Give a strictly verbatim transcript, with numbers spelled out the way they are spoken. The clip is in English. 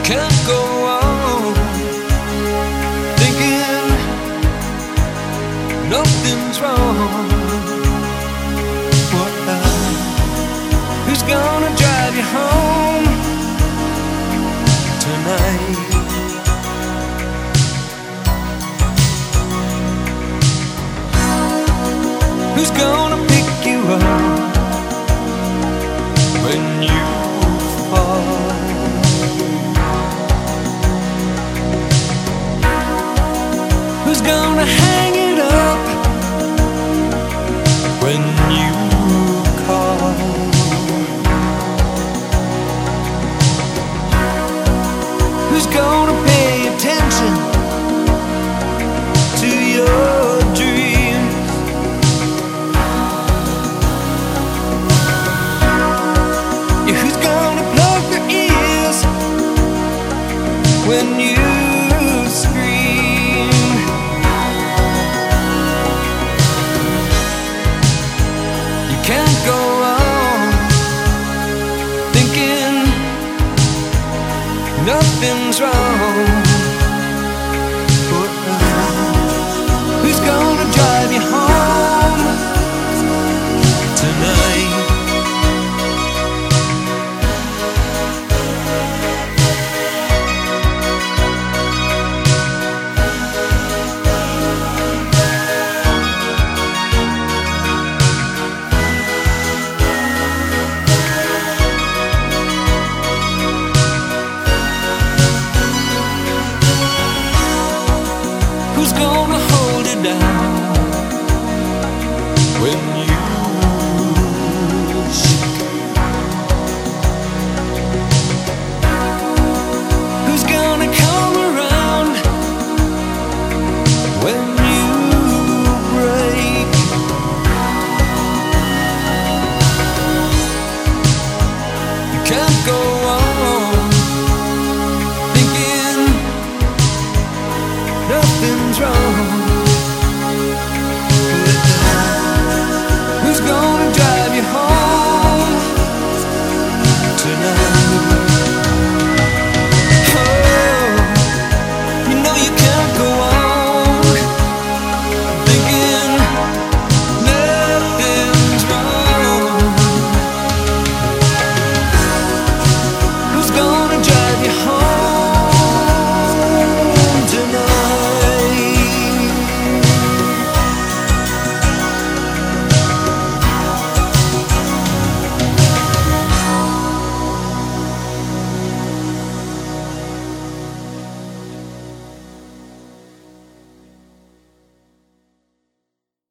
can't go on thinking nothing's wrong. What? Who's gonna drive you home tonight? Who's gonna pick you up when you fall? Who's gonna hang it up when you call? Who's gonna pay attention to your dreams? Yeah, who's gonna plug their ears when you scream? You can't go on thinking nothing's wrong.